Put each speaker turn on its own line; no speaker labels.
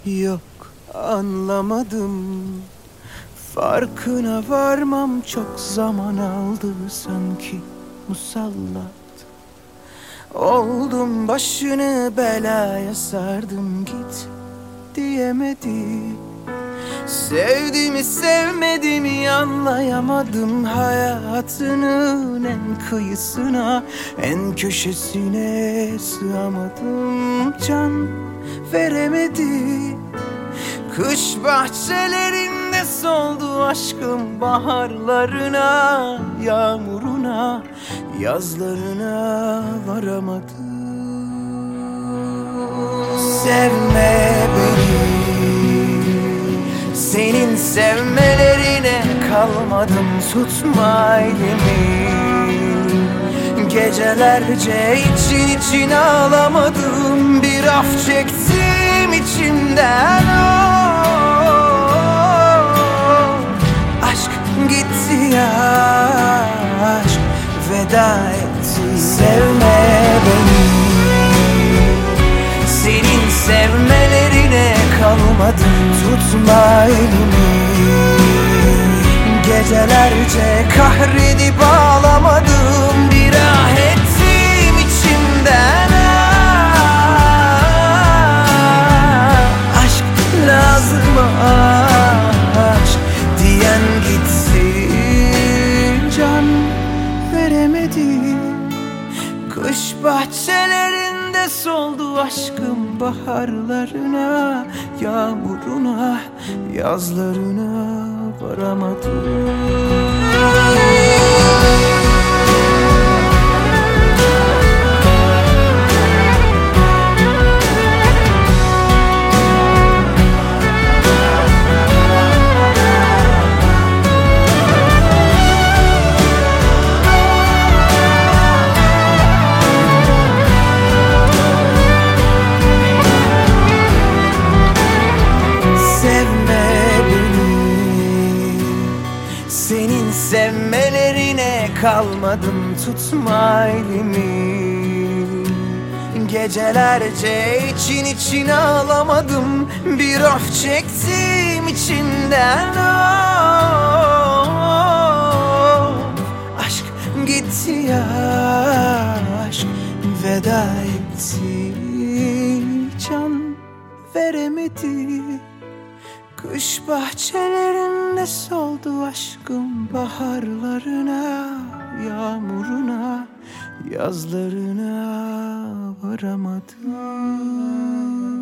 Yok, anlamadım. Farkına varmam çok zaman aldı sanki musallat. Oldum başını belaya sardım, git diyemedi. Sevdiğimi sevmediğimi anlayamadım. Hayatının en kıyısına, en köşesine sığamadım. Can veremedi. Kış bahçelerinde soldu aşkım, baharlarına, yağmuruna, yazlarına varamadım. Sevme beni, senin sevmelerine kalmadım, tutma elimi. Gecelerce için için ağlamadım, bir af çektim içimden. Aşk gitti ya, aşk veda etti. Sevme beni, senin sevmelerine kalmadım, tutma elimi. Gecelerce kahredip ağlamadım, bir ah ettim içimden. Aşk lazım, aşk diyen gitti, can veremedi. Kış bahçelerinde soldu aşkım, baharlarına, yağmuruna, yazlarına varamadım. Senin sevmelerine kalmadım, tutma elimi. Gecelerce için için ağlamadım, bir af çektim içimden. Aşk gitti ya, aşk veda etti. Can veremedi. Kış bahçelerinde soldu aşkım, baharlarına, yağmuruna, yazlarına varamadım.